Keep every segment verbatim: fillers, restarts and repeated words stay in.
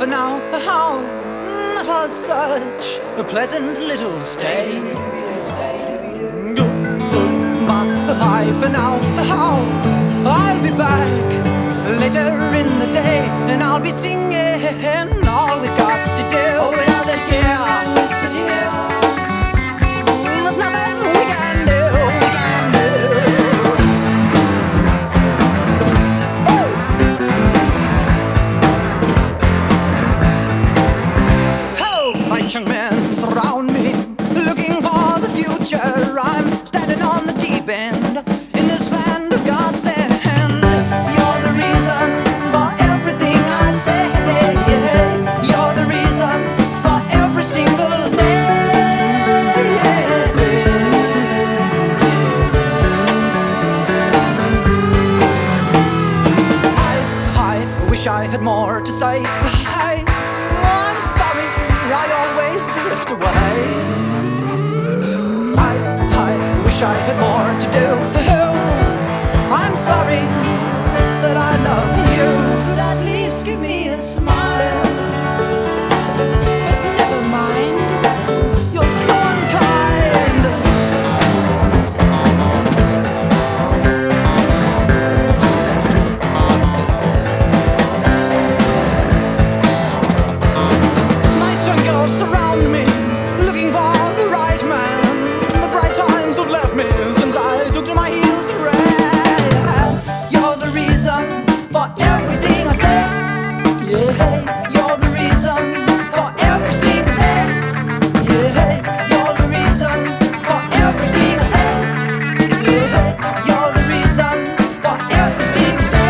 for now. How that was such a pleasant little stay. Goodbye for now. How I'll be back later in the day, and I'll be singing. All we've got to do is sit here, sit here. There's nothing we can do, we can do. Woo! Oh, like young men surround me, looking for the future. I'm standing on the deep end in this land of God's hand. You're the reason for everything I say. You're the reason for every single day. I, I wish I had more to say. I, I'm sorry, I always drift away. I, I wish I had more to do. I'm sorry that I love you. Could at least give me a smile. But never mind. You're so unkind. Nice young girls surround me, looking for the right man. The bright times have left me since I took to my heels to rest. You're the reason for everything I say. Yeah, you're the reason for every single day. Yeah, you're the reason for everything I say. Yeah, you're the reason for every single day.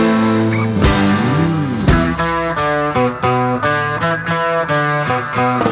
Thank you.